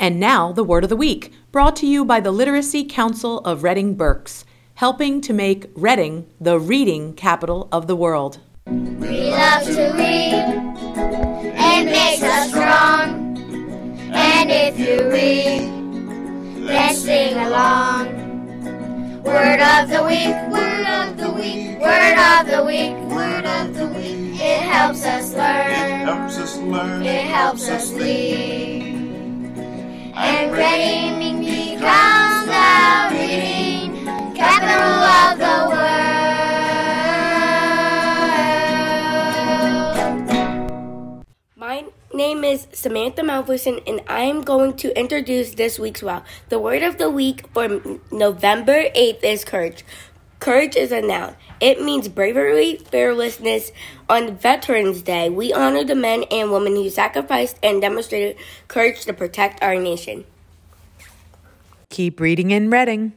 And now, the Word of the Week, brought to you by the Literacy Council of Reading Berks, helping to make Reading the reading capital of the world. We love to read. It makes us strong. And if you read, then sing along. Word of the week, word of the week, word of the week, word of the week. It helps us learn. It helps us learn. It helps us lead. And Reading becomes the reading capital of the world. My name is Samantha Malfuson, and I am going to introduce this week's wow. The word of the week for November 8th is courage. Courage is a noun. It means bravery, fearlessness. On Veterans Day, we honor the men and women who sacrificed and demonstrated courage to protect our nation. Keep reading in Reading.